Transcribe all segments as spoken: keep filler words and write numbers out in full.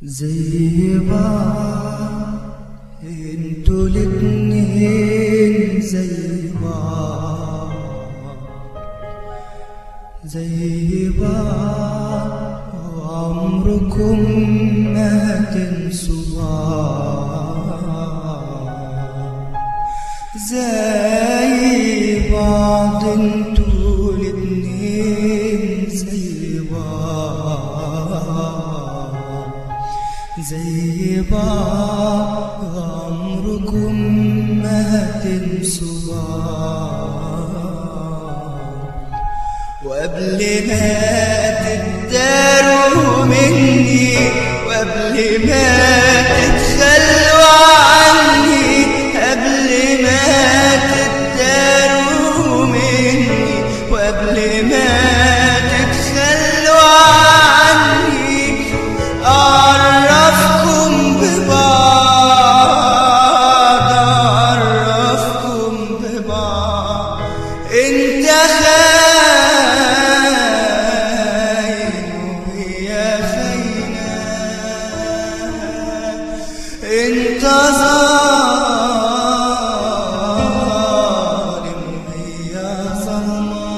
زي بعض انتوا الاتنين زي بعض زي بعض وعمركم ما هتنسوا بعض زي بعض انتوا الاتنين زي بعض زي بعض عمركم ما هتنسوا بعض وقبل ما تتداروا مني وقبل ما تتخلوا عني قبل ما تتداروا مني وقبل ما تتخلوا عني أعرفكم ببعض أعرفكم ببعض انت خاين وهي خاينة انت ظالم وهي ظلمة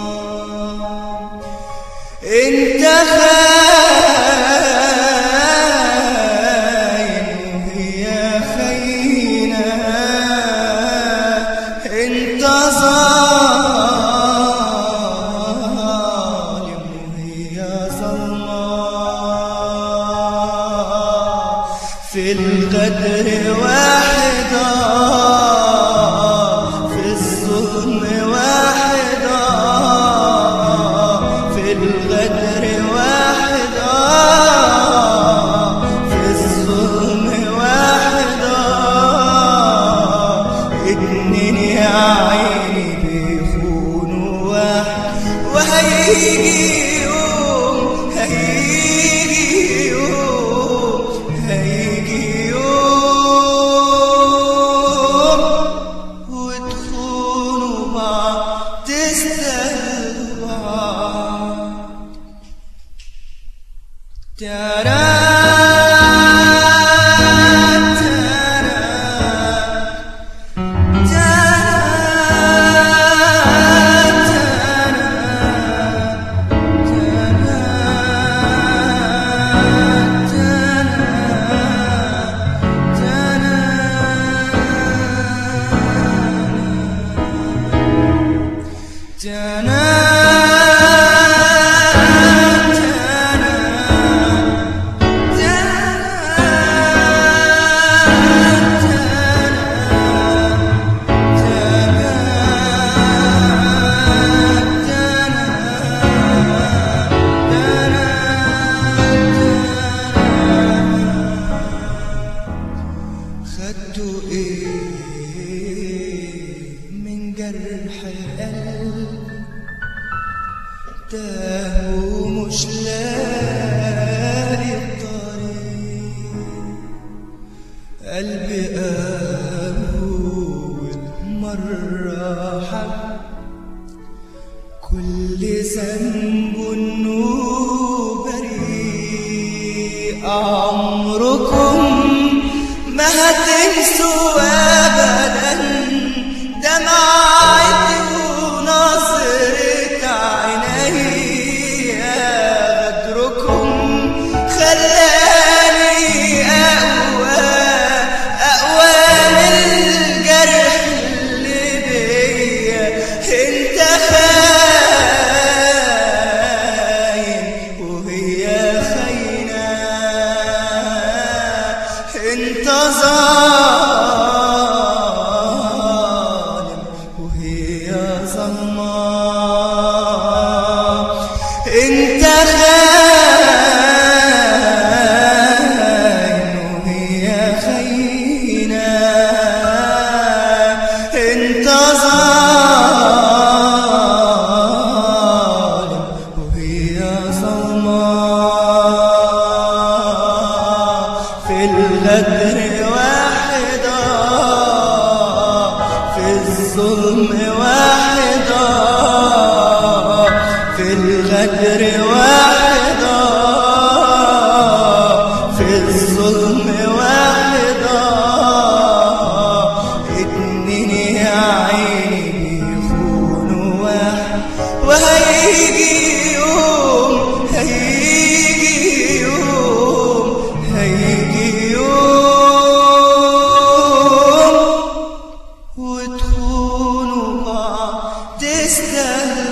انت خاين وهي خاينة انت ظالم وهي ظلمة في الغدر واحدة في الظلم واحدة في الغدر واحدة في الظلم واحدة اتنين يا عيني بيخونوا واحد وهيجي يوم هيجي يوم هيجي يوم وتخونوا بعض تستاهلوا بعض ترى خدتوا ايه من جرح القلب تاهوا مش لاقي الطريق قلبي أول مرة حب كل ذنب إنه بريء عمركم ما هتنسوا أبدا دمعتي ونظرة عيني غدركم خلاني أقوى أقوى من الجرح اللي بيا انت خاين وهي خاينة انت ظالم وهي ظلمة انت خاين وهي خاينة انت ظالم وهي ظلمة في الغدر واحدة في الظلم واحدة في الغدر واحدة في وقاع تستاهل